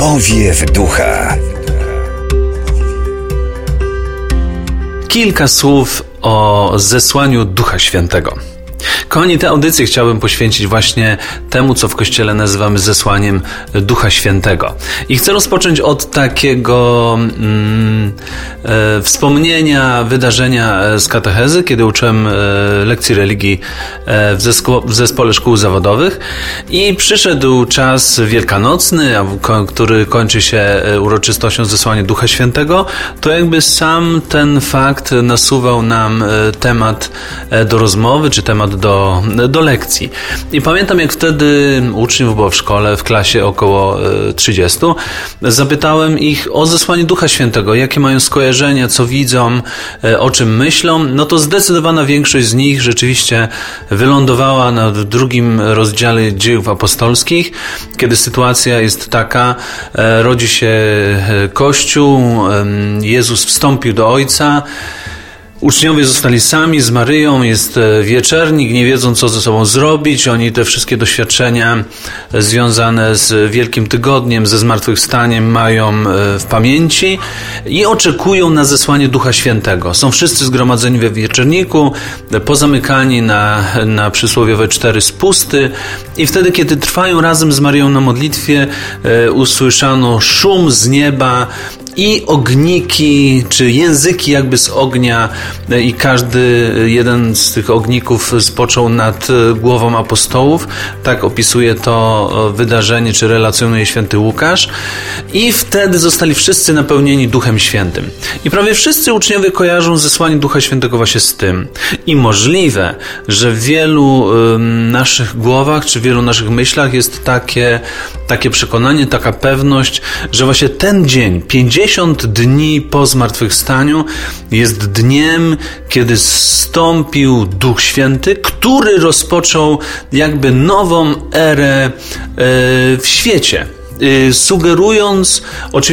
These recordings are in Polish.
Powiew ducha. Kilka słów o zesłaniu Ducha Świętego. Kochani, tę audycję chciałbym poświęcić właśnie temu, co w Kościele nazywamy zesłaniem Ducha Świętego. I chcę rozpocząć od takiego wspomnienia wydarzenia z katechezy, kiedy uczyłem lekcji religii w zespole szkół zawodowych i przyszedł czas wielkanocny, który kończy się uroczystością zesłania Ducha Świętego, to jakby sam ten fakt nasuwał nam temat do rozmowy, czy temat do lekcji. I pamiętam, jak wtedy uczniów było w szkole, w klasie około 30, zapytałem ich o zesłanie Ducha Świętego, jakie mają skojarzenia, co widzą, o czym myślą. No to zdecydowana większość z nich rzeczywiście wylądowała na drugim rozdziale Dziejów Apostolskich, kiedy sytuacja jest taka, rodzi się Kościół, Jezus wstąpił do Ojca, uczniowie zostali sami z Maryją, jest wieczernik, nie wiedzą, co ze sobą zrobić. Oni te wszystkie doświadczenia związane z Wielkim Tygodniem, ze zmartwychwstaniem mają w pamięci i oczekują na zesłanie Ducha Świętego. Są wszyscy zgromadzeni we wieczerniku, pozamykani na przysłowiowe 4 spusty i wtedy, kiedy trwają razem z Maryją na modlitwie, usłyszano szum z nieba i ogniki, czy języki jakby z ognia, i każdy jeden z tych ogników spoczął nad głową apostołów. Tak opisuje to wydarzenie, czy relacjonuje święty Łukasz. I wtedy zostali wszyscy napełnieni Duchem Świętym. I prawie wszyscy uczniowie kojarzą zesłanie Ducha Świętego właśnie z tym. I możliwe, że w wielu naszych głowach, czy w wielu naszych myślach jest takie przekonanie, taka pewność, że właśnie ten dzień, 50 dni po zmartwychwstaniu, jest dniem, kiedy zstąpił Duch Święty, który rozpoczął jakby nową erę w świecie. Sugerując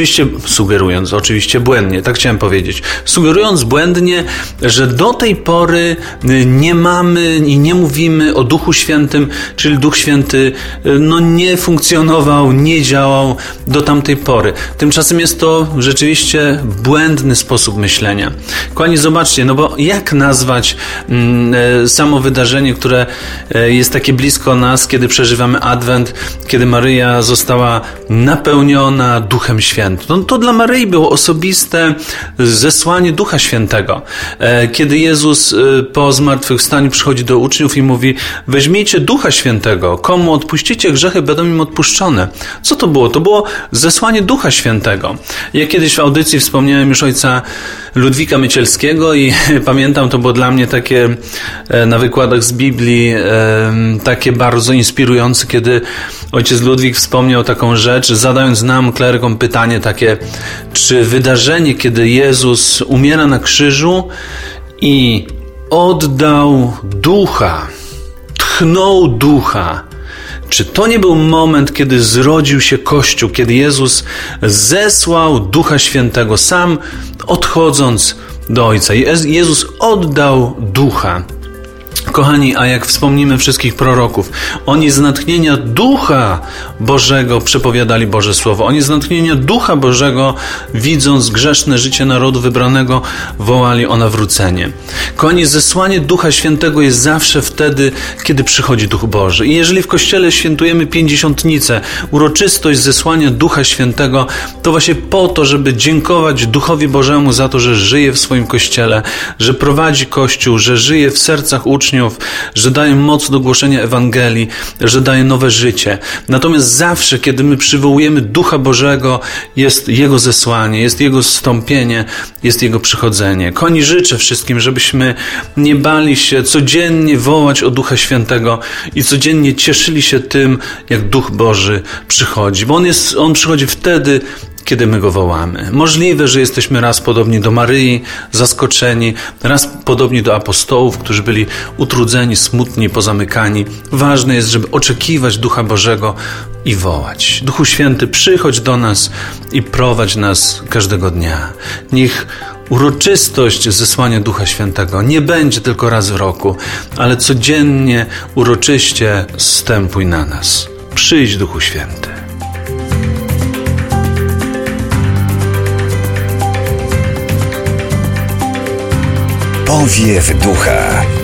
oczywiście błędnie, tak chciałem powiedzieć, sugerując błędnie, że do tej pory nie mamy i nie mówimy o Duchu Świętym, czyli Duch Święty nie funkcjonował, nie działał do tamtej pory. Tymczasem jest to rzeczywiście błędny sposób myślenia. Kochani, zobaczcie, bo jak nazwać samo wydarzenie, które jest takie blisko nas, kiedy przeżywamy Adwent, kiedy Maryja została napełniona Duchem Świętym. To dla Maryi było osobiste zesłanie Ducha Świętego. Kiedy Jezus po zmartwychwstaniu przychodzi do uczniów i mówi: weźmijcie Ducha Świętego, komu odpuścicie grzechy, będą im odpuszczone. Co to było? To było zesłanie Ducha Świętego. Ja kiedyś w audycji wspomniałem już ojca Ludwika Mycielskiego i pamiętam, to było dla mnie takie na wykładach z Biblii takie bardzo inspirujące, kiedy ojciec Ludwik wspomniał taką rzecz, zadając nam, klerykom, pytanie takie: czy wydarzenie, kiedy Jezus umiera na krzyżu i oddał Ducha, tchnął Ducha, czy to nie był moment, kiedy zrodził się Kościół, kiedy Jezus zesłał Ducha Świętego, sam odchodząc do Ojca? Jezus oddał Ducha. Kochani, a jak wspomnimy wszystkich proroków, oni z natchnienia Ducha Bożego przepowiadali Boże Słowo. Oni z natchnienia Ducha Bożego, widząc grzeszne życie narodu wybranego, wołali o nawrócenie. Kochani, zesłanie Ducha Świętego jest zawsze wtedy, kiedy przychodzi Duch Boży. I jeżeli w Kościele świętujemy Pięćdziesiątnicę, uroczystość zesłania Ducha Świętego, to właśnie po to, żeby dziękować Duchowi Bożemu za to, że żyje w swoim Kościele, że prowadzi Kościół, że żyje w sercach uczniów, że daje moc do głoszenia Ewangelii, że daje nowe życie. Natomiast zawsze, kiedy my przywołujemy Ducha Bożego, jest Jego zesłanie, jest Jego zstąpienie, jest Jego przychodzenie. Kochani, życzę wszystkim, żebyśmy nie bali się codziennie wołać o Ducha Świętego i codziennie cieszyli się tym, jak Duch Boży przychodzi. Bo On przychodzi wtedy, kiedy my Go wołamy. Możliwe, że jesteśmy raz podobni do Maryi, zaskoczeni, raz podobni do apostołów, którzy byli utrudzeni, smutni, pozamykani. Ważne jest, żeby oczekiwać Ducha Bożego i wołać: Duchu Święty, przychodź do nas i prowadź nas każdego dnia. Niech uroczystość zesłania Ducha Świętego nie będzie tylko raz w roku, ale codziennie, uroczyście zstępuj na nas. Przyjdź, Duchu Święty. Powiew ducha.